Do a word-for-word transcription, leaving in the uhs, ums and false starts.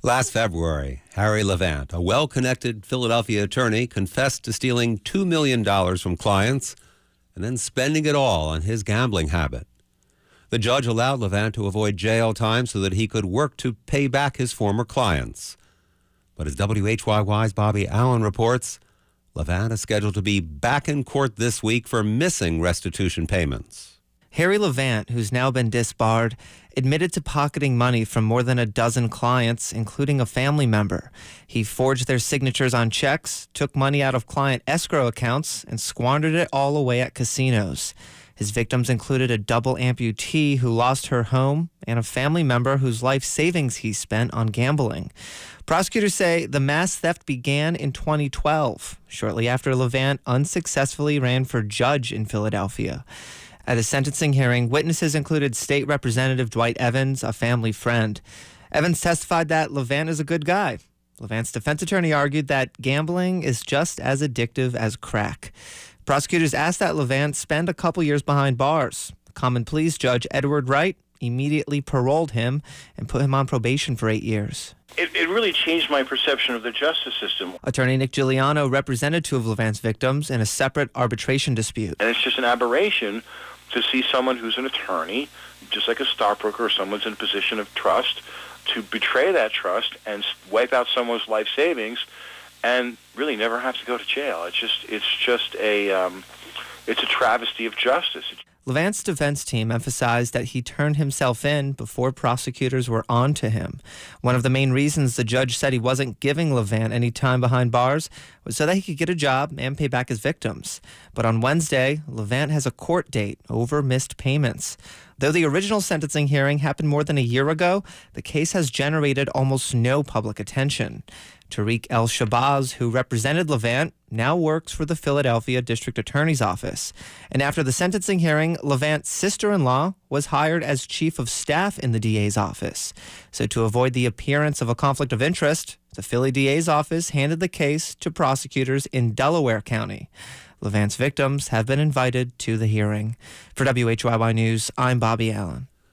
Last February, Harry Levant, a well-connected Philadelphia attorney, confessed to stealing two million dollars from clients and then spending it all on his gambling habit. The judge allowed Levant to avoid jail time so that he could work to pay back his former clients. But as W H Y Y's Bobby Allen reports, Levant is scheduled to be back in court this week for missing restitution payments. Harry Levant, who's now been disbarred, admitted to pocketing money from more than a dozen clients, including a family member. He forged their signatures on checks, took money out of client escrow accounts, and squandered it all away at casinos. His victims included a double amputee who lost her home and a family member whose life savings he spent on gambling. Prosecutors say the mass theft began in twenty twelve, shortly after Levant unsuccessfully ran for judge in Philadelphia. At a sentencing hearing, witnesses included State Representative Dwight Evans, a family friend. Evans testified that Levant is a good guy. Levant's defense attorney argued that gambling is just as addictive as crack. Prosecutors asked that Levant spend a couple years behind bars. Common Pleas Judge Edward Wright immediately paroled him and put him on probation for eight years. It, it really changed my perception of the justice system. Attorney Nick Giuliano represented two of Levant's victims in a separate arbitration dispute. And it's just an aberration to see someone who's an attorney, just like a stockbroker or someone's in a position of trust, to betray that trust and wipe out someone's life savings and really never have to go to jail. It's just, it's just a, um, it's a travesty of justice. Levant's defense team emphasized that he turned himself in before prosecutors were on to him. One of the main reasons the judge said he wasn't giving Levant any time behind bars was so that he could get a job and pay back his victims. But on Wednesday, Levant has a court date over missed payments. Though the original sentencing hearing happened more than a year ago, the case has generated almost no public attention. Tariq El-Shabazz, who represented Levant, now works for the Philadelphia District Attorney's Office. And after the sentencing hearing, Levant's sister-in-law was hired as chief of staff in the D A's office. So to avoid the appearance of a conflict of interest, the Philly D A's office handed the case to prosecutors in Delaware County. Levant's victims have been invited to the hearing. For W H Y Y News, I'm Bobby Allen.